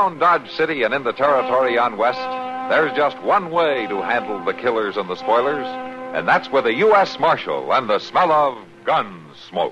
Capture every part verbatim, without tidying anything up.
Around Dodge City and in the territory on west, there's just one way to handle the killers and the spoilers, and that's with a U S Marshal and the smell of gun smoke.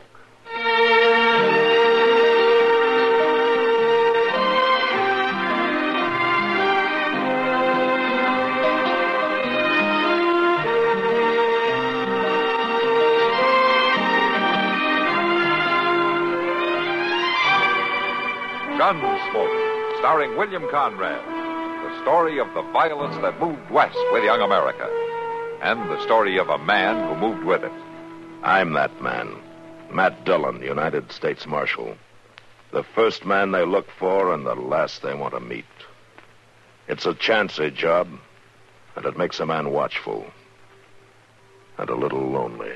Gunsmoke, starring William Conrad. The story of the violence that moved west with young America. And the story of a man who moved with it. I'm that man. Matt Dillon, United States Marshal. The first man they look for and the last they want to meet. It's a chancy job, and it makes a man watchful. And a little lonely.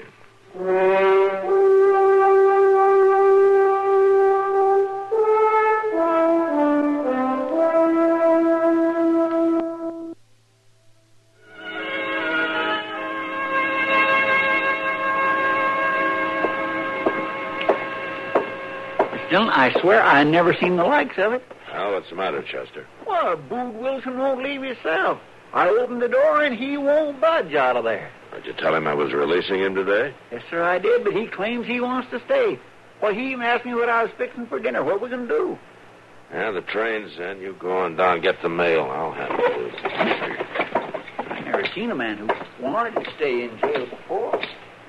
I swear I never seen the likes of it. Well, what's the matter, Chester? Well, Bood Wilson won't leave himself. I opened the door and he won't budge out of there. Did you tell him I was releasing him today? Yes, sir, I did, but he claims he wants to stay. Well, he even asked me what I was fixing for dinner. What we going to do? Yeah, the train's in. You go on down, get the mail. I'll handle it. I never seen a man who wanted to stay in jail before.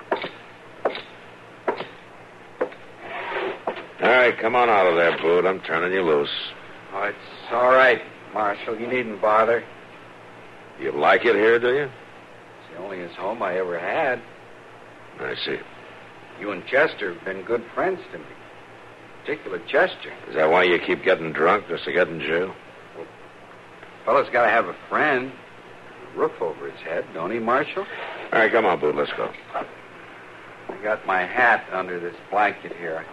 All right, come on out of there, Bood. I'm turning you loose. Oh, it's all right, Marshal. You needn't bother. You like it here, do you? It's the only home I ever had. I see. You and Chester have been good friends to me. Particular Chester. Is that why you keep getting drunk just to get in jail? Well, fellow's got to have a friend. A roof over his head, don't he, Marshal? All right, come on, Bood. Let's go. I got my hat under this blanket here.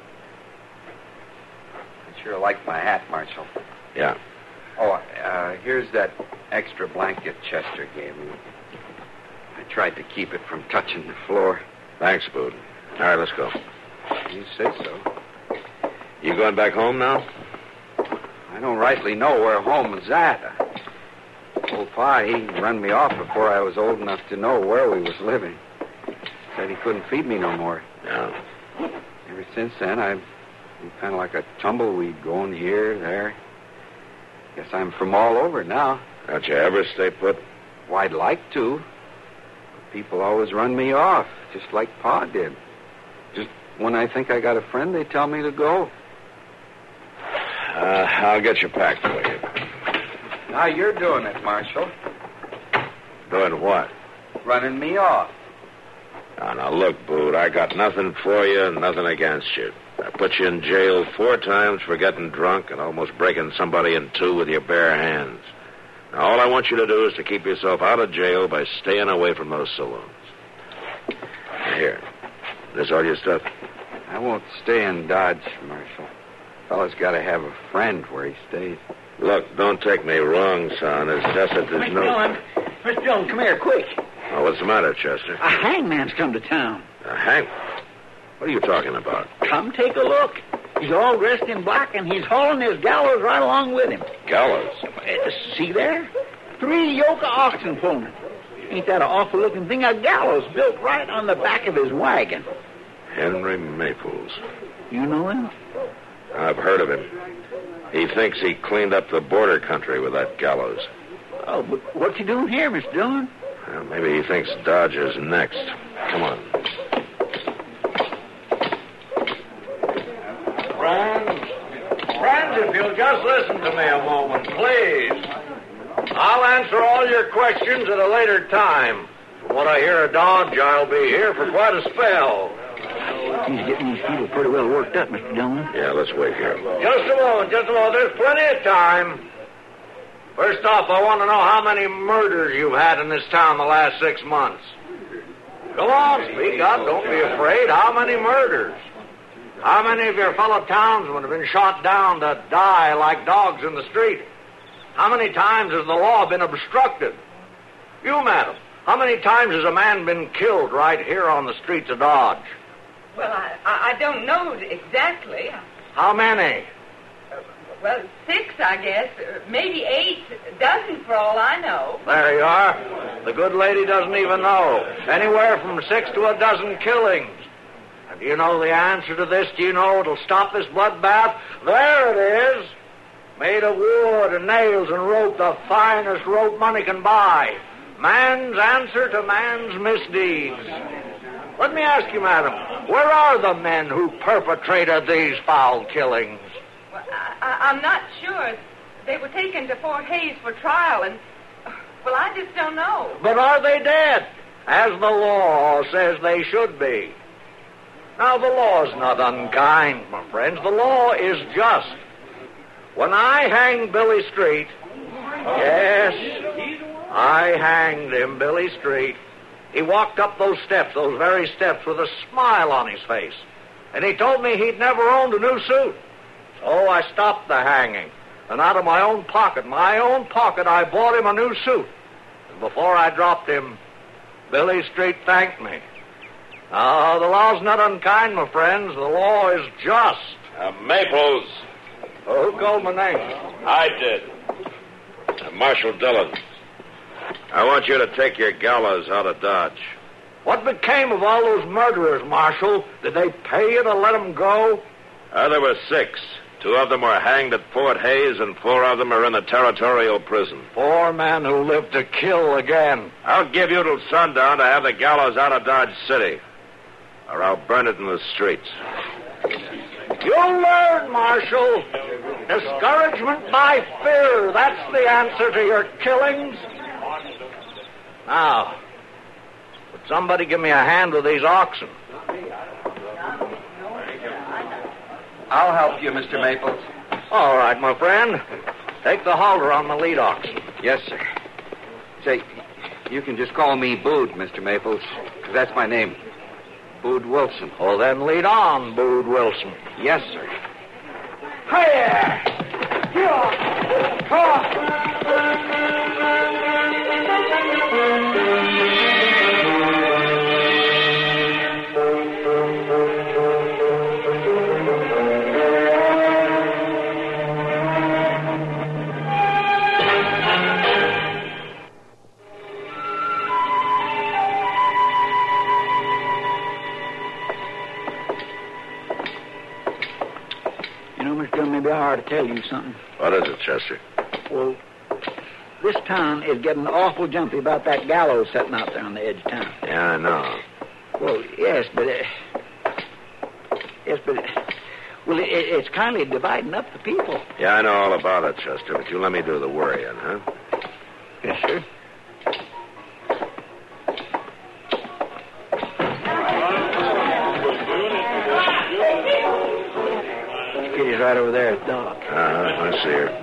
I sure like my hat, Marshal. Yeah. Oh, uh, here's that extra blanket Chester gave me. I tried to keep it from touching the floor. Thanks, Bood. All right, let's go. You say so. You going back home now? I don't rightly know where home is at. Old Pa, he run me off before I was old enough to know where we was living. Said he couldn't feed me no more. Yeah. Ever since then, I've been kind of like a tumbleweed going here, there. Guess I'm from all over now. Don't you ever stay put? Well, I'd like to. But people always run me off, just like Pa did. Just when I think I got a friend, they tell me to go. Uh, I'll get you packed for you. Now you're doing it, Marshal. Doing what? Running me off. Now, now, look, Bood, I got nothing for you and nothing against you. I put you in jail four times for getting drunk and almost breaking somebody in two with your bare hands. Now, all I want you to do is to keep yourself out of jail by staying away from those saloons. Now, here. This all your stuff? I won't stay in Dodge, Marshal. Fella's got to have a friend where he stays. Look, don't take me wrong, son. It's just that there's Mister no... Dillon, Mister Dillon, come here, quick. Oh, what's the matter, Chester? A hangman's come to town. A hang... What are you talking about? Come take a look. He's all dressed in black, and he's hauling his gallows right along with him. Gallows? Uh, see there? Three yoke of oxen pulling it. Ain't that an awful-looking thing? A gallows built right on the back of his wagon. Henry Maples. You know him? I've heard of him. He thinks he cleaned up the border country with that gallows. Oh, but what's he doing here, Mister Dillon? Well, maybe he thinks Dodge is next. Come on. Friends, friends, if you'll just listen to me a moment, please. I'll answer all your questions at a later time. From what I hear of Dodge, I'll be here for quite a spell. He's getting these people pretty well worked up, Mister Dillon. Yeah, let's wait here. Just a moment, just a moment. There's plenty of time. First off, I want to know how many murders you've had in this town the last six months. Come on, speak up. Don't be afraid. How many murders? How many of your fellow townsmen have been shot down to die like dogs in the street? How many times has the law been obstructed? You, madam, how many times has a man been killed right here on the streets of Dodge? Well, I, I don't know exactly. How many? Well, six, I guess. Uh, Maybe eight. A dozen for all I know. There you are. The good lady doesn't even know. Anywhere from six to a dozen killings. And do you know the answer to this? Do you know what'll stop this bloodbath? There it is. Made of wood and nails and rope, the finest rope money can buy. Man's answer to man's misdeeds. Let me ask you, madam, where are the men who perpetrated these foul killings? Well, I, I, I'm not sure. They were taken to Fort Hays for trial, and, well, I just don't know. But are they dead? As the law says they should be. Now, the law's not unkind, my friends. The law is just. When I hanged Billy Street, yes, I hanged him, Billy Street. He walked up those steps, those very steps, with a smile on his face. And he told me he'd never owned a new suit. So I stopped the hanging. And out of my own pocket, my own pocket, I bought him a new suit. And before I dropped him, Billy Street thanked me. Now, the law's not unkind, my friends. The law is just. Uh, Maples. Oh, who called my name? I did. Uh, Marshal Dillon. I want you to take your gallows out of Dodge. What became of all those murderers, Marshal? Did they pay you to let them go? Uh, there were six. Two of them were hanged at Fort Hays, and four of them are in the territorial prison. Four men who lived to kill again. I'll give you till sundown to have the gallows out of Dodge City, or I'll burn it in the streets. You'll learn, Marshal. Discouragement by fear. That's the answer to your killings. Now, would somebody give me a hand with these oxen? I'll help you, Mister Maples. All right, my friend. Take the halter on the lead oxen. Yes, sir. Say, you can just call me Bood, Mister Maples, because that's my name. Bood Wilson. Well, then lead on, Bood Wilson. Yes, sir. Hiya! You know, Mister Dillon, maybe I ought to tell you something. What is it, Chester? Well, this town is getting awful jumpy about that gallows sitting out there on the edge of town. Yeah, I know. Well, yes, but... Uh, yes, but... Uh, well, it, it's kindly dividing up the people. Yeah, I know all about it, Chester, but you let me do the worrying, huh? Yes, sir. Kitty's right over there at the dock. Uh-huh, I see her.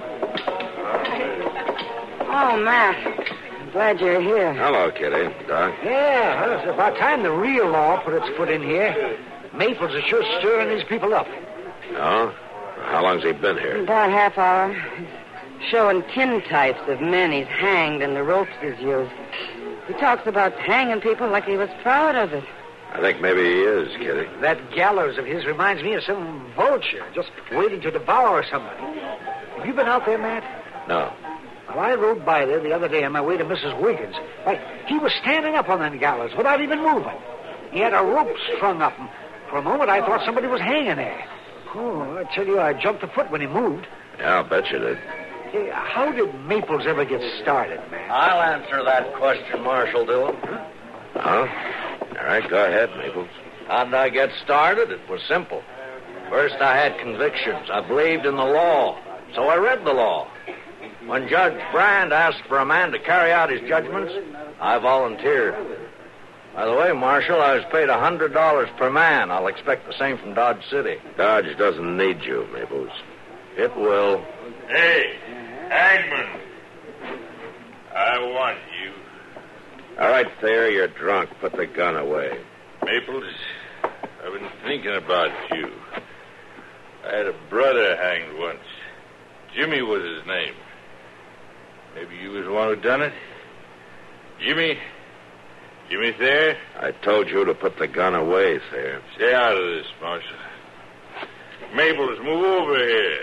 Oh, Matt. I'm glad you're here. Hello, Kitty. Doc? Yeah, well, it's about time the real law put its foot in here. Maples is sure stirring these people up. Oh? How long's he been here? About half hour. He's showing tintypes of men he's hanged and the ropes he's used. He talks about hanging people like he was proud of it. I think maybe he is, Kitty. That gallows of his reminds me of some vulture just waiting to devour somebody. Have you been out there, Matt? No. Well, I rode by there the other day on my way to Missus Wiggins. Why, he was standing up on that gallows without even moving. He had a rope strung up, and for a moment I thought somebody was hanging there. Oh, I tell you, I jumped a foot when he moved. Yeah, I'll bet you did. Hey, how did Maples ever get started, man? I'll answer that question, Marshal Dillon. Huh? All right, go ahead, Maples. How did I get started? It was simple. First, I had convictions. I believed in the law, so I read the law. When Judge Brand asked for a man to carry out his judgments, I volunteered. By the way, Marshal, I was paid one hundred dollars per man. I'll expect the same from Dodge City. Dodge doesn't need you, Maples. It will. Hey, Hangman. I want you. All right, Thayer, you're drunk. Put the gun away. Maples, I've been thinking about you. I had a brother hanged once. Jimmy was his name. Maybe you was the one who done it? Jimmy? Jimmy Thayer? I told you to put the gun away, Thayer. Stay out of this, Marshal. Maples, move over here.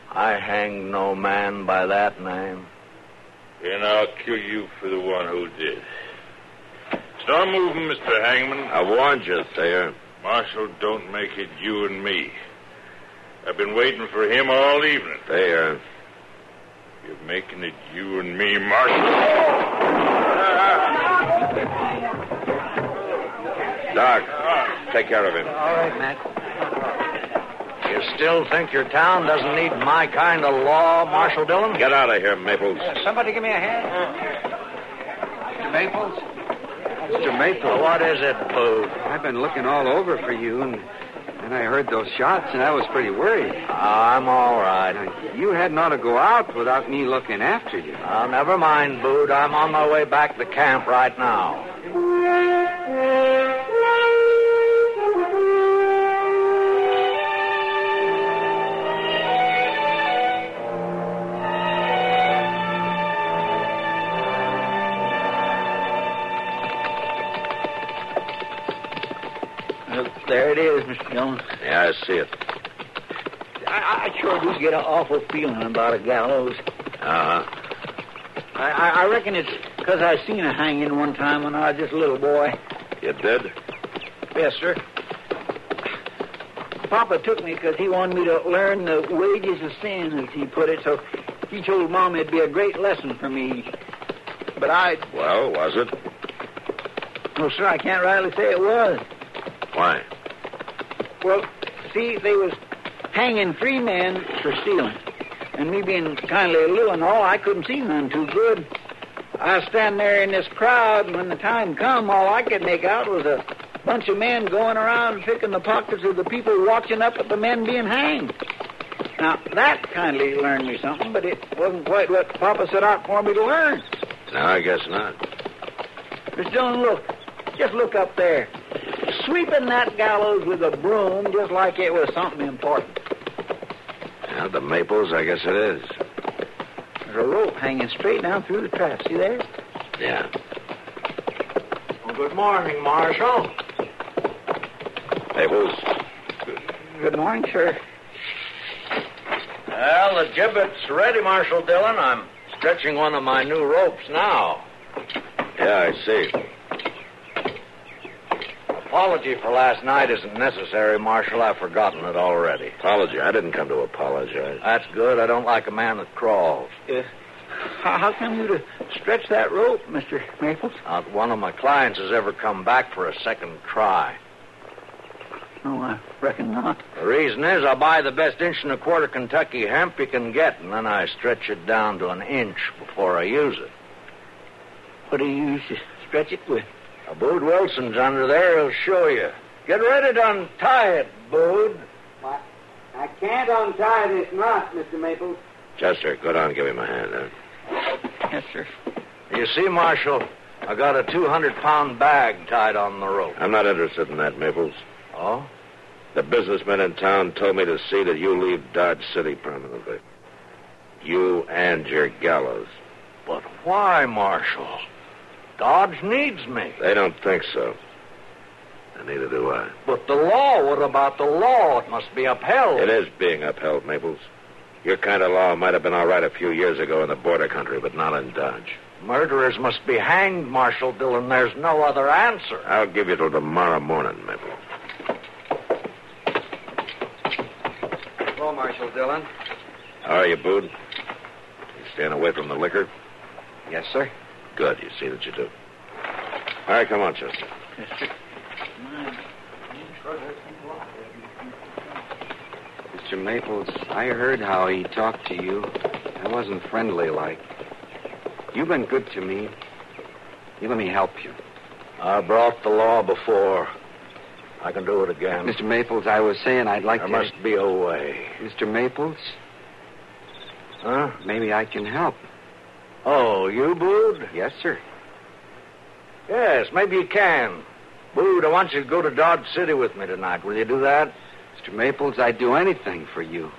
I hanged no man by that name. And I'll kill you for the one who did. Start moving, Mister Hangman. I warned you, Thayer. Marshal, don't make it you and me. I've been waiting for him all evening. Thayer. You're making it you and me, Marshal. Doc, take care of him. All right, Matt. You still think your town doesn't need my kind of law, Marshal Dillon? Get out of here, Maples. Uh, somebody give me a hand. Mister Maples? Mister Maples. Well, what is it, Booth? I've been looking all over for you, and, and I heard those shots, and I was pretty worried. I'm all right. Now, you hadn't ought to go out without me looking after you. Oh, never mind, Booth. I'm on my way back to camp right now. There it is, Mister Dillon. Yeah, I see it. I, I sure do get an awful feeling about a gallows. Uh-huh. I, I, I reckon it's because I seen a hanging one time when I was just a little boy. You did? Yes, sir. Papa took me because he wanted me to learn the wages of sin, as he put it, so he told Mom it'd be a great lesson for me. But I... Well, was it? No, sir, I can't rightly say it was. Why? Well, see, they was hanging three men for stealing. And me being kindly little and all, I couldn't see none too good. I was standing there in this crowd, and when the time come, all I could make out was a bunch of men going around picking the pockets of the people watching up at the men being hanged. Now, that kindly learned me something, but it wasn't quite what Papa set out for me to learn. No, I guess not. Mister Dillon, look. Just look up there. Sweeping that gallows with a broom just like it was something important. Yeah, the Maples, I guess it is. There's a rope hanging straight down through the trap. See there? Yeah. Well, good morning, Marshal. Maples. Good morning, sir. Well, the gibbet's ready, Marshal Dillon. I'm stretching one of my new ropes now. Yeah, I see. Apology for last night isn't necessary, Marshal. I've forgotten it already. Apology. I didn't come to apologize. That's good. I don't like a man that crawls. Uh, how, how come you to stretch that rope, Mister Maples? Not one of my clients has ever come back for a second try. No, I reckon not. The reason is I buy the best inch and a quarter Kentucky hemp you can get, and then I stretch it down to an inch before I use it. What do you use to stretch it with? Now, Bood Wilson's under there. He'll show you. Get ready to untie it, Bood. I, I can't untie this knot, Mister Maples. Chester, go down and give him a hand, huh? Yes, sir. You see, Marshal, I got a two hundred pound bag tied on the rope. I'm not interested in that, Maples. Oh? The businessmen in town told me to see that you leave Dodge City permanently. You and your gallows. But why, Marshal? Dodge needs me. They don't think so. And neither do I. But the law, what about the law? It must be upheld. It is being upheld, Maples. Your kind of law might have been all right a few years ago in the border country, but not in Dodge. Murderers must be hanged, Marshal Dillon. There's no other answer. I'll give you till tomorrow morning, Maples. Hello, Marshal Dillon. How are you, Bood? You staying away from the liquor? Yes, sir. Good. You see that you do. All right, come on, Chester. Yes, sir. Mister Maples, I heard how he talked to you. I wasn't friendly like. You've been good to me. You let me help you. I brought the law before. I can do it again. Mister Maples, I was saying I'd like there to... must be a way. Mister Maples? Huh? Maybe I can help. Oh, you, Bood? Yes, sir. Yes, maybe you can. Bood, I want you to go to Dodge City with me tonight. Will you do that? Mister Maples, I'd do anything for you.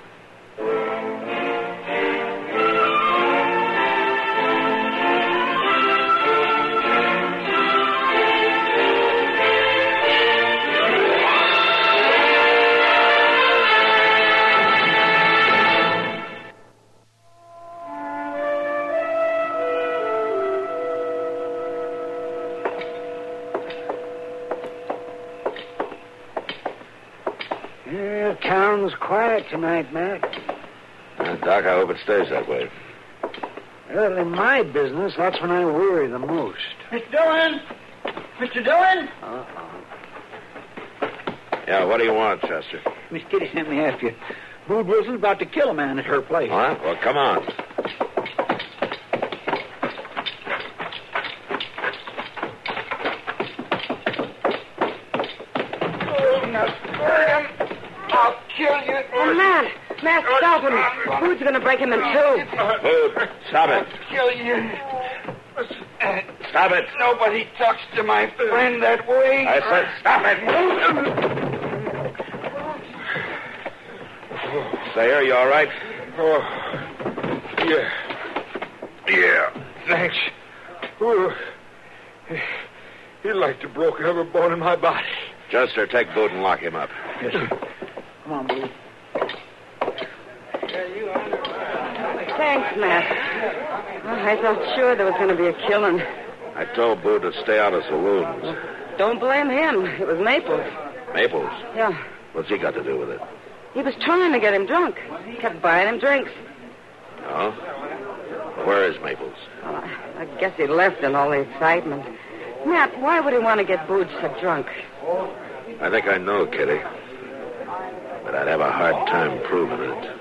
town's quiet tonight, Matt. Uh, Doc, I hope it stays that way. Well, in my business, that's when I worry the most. Mister Dillon! Mister Dillon! Uh-oh. Yeah, what do you want, Chester? Miss Kitty sent me after you. Bood Wilson's about to kill a man at her place. What? Well, come on. I'll kill you. Oh, Matt! Matt, stop him. Bood's going to break him in two. Bood, stop it. I'll kill you. Stop it. Nobody talks to my friend that way. I said stop it. Sayer, you all right? Oh, yeah. Yeah, thanks. Oh, he'd like to broke every bone in my body. Chester, take Bood and lock him up. Yes, sir. Come on, Bood. Thanks, Matt. Oh, I thought sure there was going to be a killing. I told Bood to stay out of saloons. Don't blame him. It was Maples. Maples? Yeah. What's he got to do with it? He was trying to get him drunk. He kept buying him drinks. Oh? Where is Maples? Well, I, I guess he left in all the excitement. Matt, why would he want to get Bood so drunk? I think I know, Kitty. But I'd have a hard time proving it.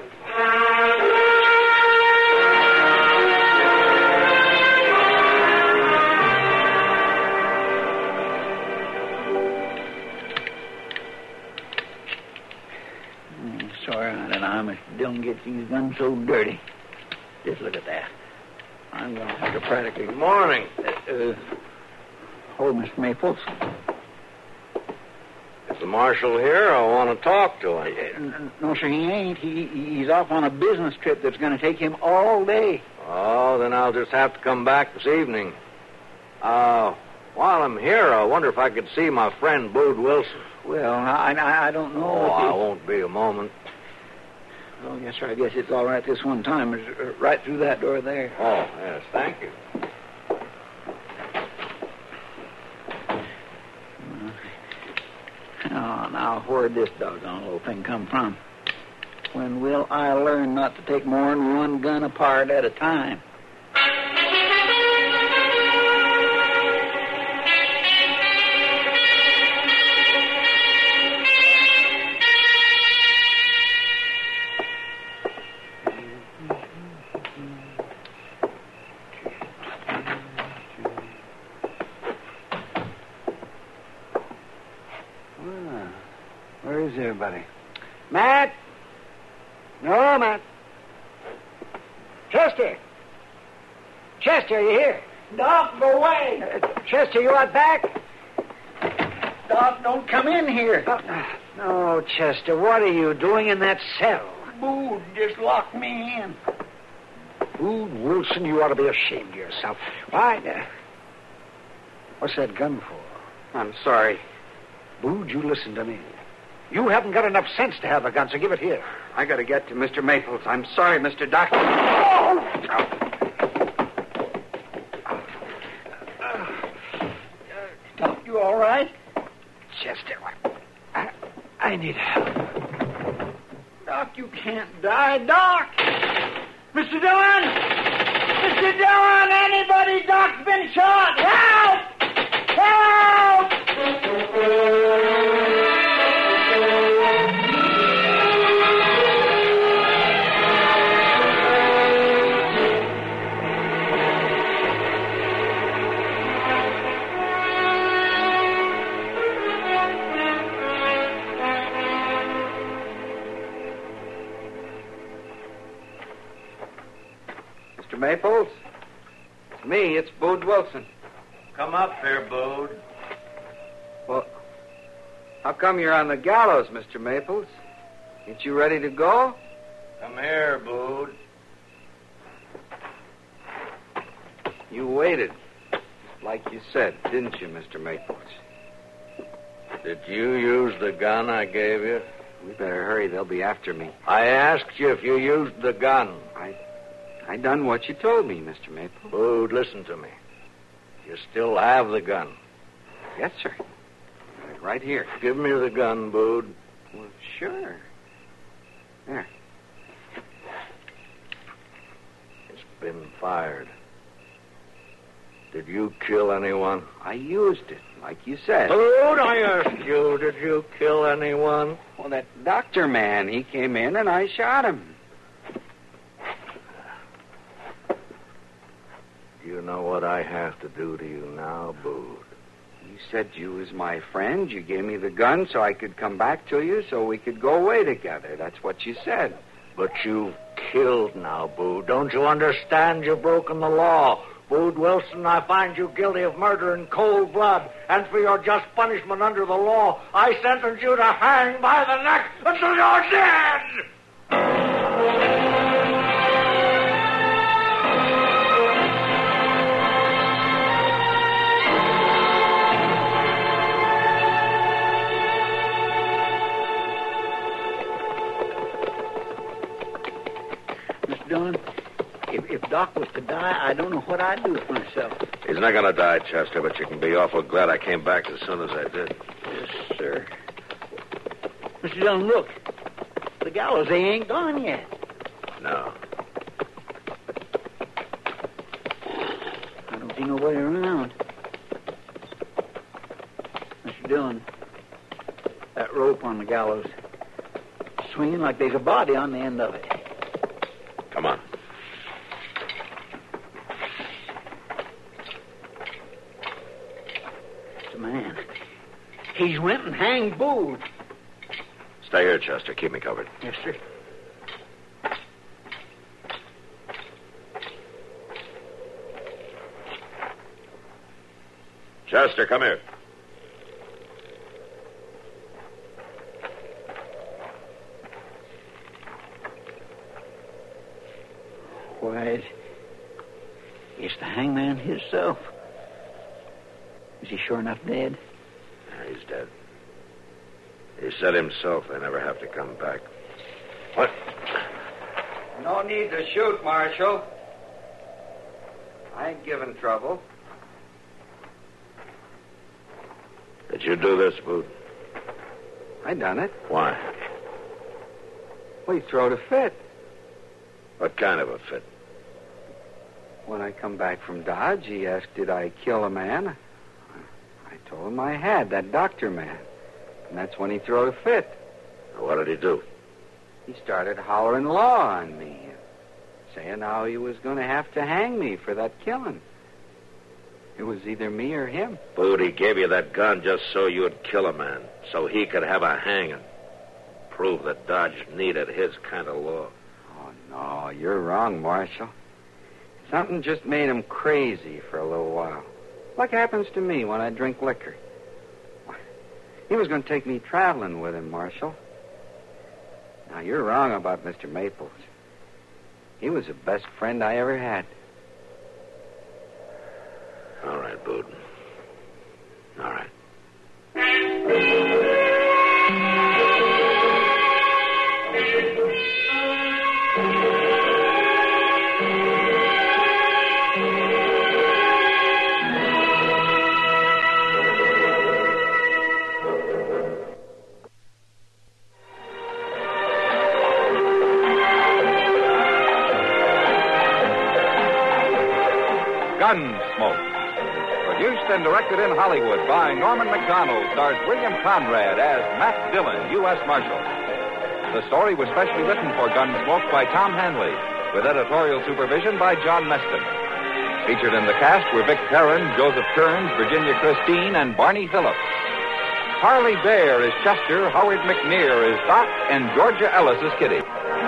Sorry, I don't know how Mister Dillon gets these guns so dirty. Just look at that. I'm going to have to practically... Good morning. Uh, uh, oh, Mister Maples. Is the marshal here? I want to talk to him. Uh, no, sir, he ain't. He, he's off on a business trip that's going to take him all day. Oh, then I'll just have to come back this evening. Uh, while I'm here, I wonder if I could see my friend Bood Wilson. Well, I, I, I don't know. Oh, if he... I won't be a moment. Oh, yes, sir. I guess it's all right this one time. It's uh, right through that door there. Oh, yes, thank you. Oh, now, where'd this doggone little thing come from? When will I learn not to take more than one gun apart at a time? Where is everybody? Matt? No, Matt. Chester! Chester, are you here? Doc, go away. Uh, Chester, you out back? Doc, don't come in here. Uh, no, Chester, what are you doing in that cell? Bood just locked me in. Bood Wilson, you ought to be ashamed of yourself. Why? Uh, what's that gun for? I'm sorry. Bood, you listen to me. You haven't got enough sense to have a gun, so give it here. I got to get to Mister Maples. I'm sorry, Mister Doctor. Oh! Doc, you all right? Chester, I, I need help. Doc, you can't die. Doc! Mister Dillon! Mister Dillon! Anybody? Doc's been shot! Help! Help! Mister Maples? It's me. It's Bood Wilson. Come up here, Bood. Well, how come you're on the gallows, Mister Maples? Ain't you ready to go? Come here, Bood. You waited. Like you said, didn't you, Mister Maples? Did you use the gun I gave you? We better hurry. They'll be after me. I asked you if you used the gun. I I done what you told me, Mister Maples. Bood, listen to me. You still have the gun. Yes, sir. Right here. Give me the gun, Bood. Well, sure. Here. It's been fired. Did you kill anyone? I used it, like you said. Dude, I asked you, did you kill anyone? Well, that doctor man, he came in and I shot him. Do you know what I have to do to you now, Bood? You said you was my friend. You gave me the gun so I could come back to you so we could go away together. That's what you said. But you've killed now, Bood. Don't you understand? You've broken the law. Bood Wilson, I find you guilty of murder in cold blood. And for your just punishment under the law, I sentence you to hang by the neck until you're dead! Mister Dillon, if, if Doc was to die, I don't know what I'd do with myself. He's not going to die, Chester, but you can be awful glad I came back as soon as I did. Yes, sir. Mister Dillon, look. The gallows, they ain't gone yet. No. I don't see nobody around. Mister Dillon, that rope on the gallows, swinging like there's a body on the end of it. Come on. It's a man. He's went and hanged Bood. Stay here, Chester. Keep me covered. Yes, sir. Chester, come here. Why, it's, it's the hangman himself. Is he sure enough dead? Yeah, he's dead. He said himself they never have to come back. What? No need to shoot, Marshal. I ain't giving trouble. Did you do this, Bood? I done it. Why? Well, he throwed a fit. What kind of a fit? When I come back from Dodge, he asked, did I kill a man? I told him I had, that doctor man. And that's when he throwed a fit. What did he do? He started hollering law on me, saying how he was going to have to hang me for that killing. It was either me or him. Bood, he gave you that gun just so you'd kill a man, so he could have a hanging. Prove that Dodge needed his kind of law. Oh, no, you're wrong, Marshal. Something just made him crazy for a little while. Like happens to me when I drink liquor. He was going to take me traveling with him, Marshal. Now, you're wrong about Mister Maples. He was the best friend I ever had. All right, Bood. All right. Gunsmoke. Produced and directed in Hollywood by Norman Macdonald, stars William Conrad as Matt Dillon, U S Marshal. The story was specially written for Gunsmoke by Tom Hanley, with editorial supervision by John Meston. Featured in the cast were Vic Perrin, Joseph Kearns, Virginia Christine, and Barney Phillips. Harley Bear is Chester, Howard McNear is Doc, and Georgia Ellis is Kitty.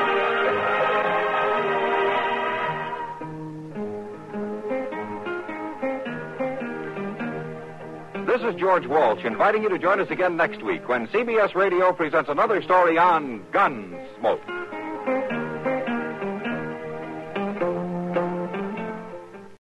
This is George Walsh inviting you to join us again next week when C B S Radio presents another story on Gunsmoke.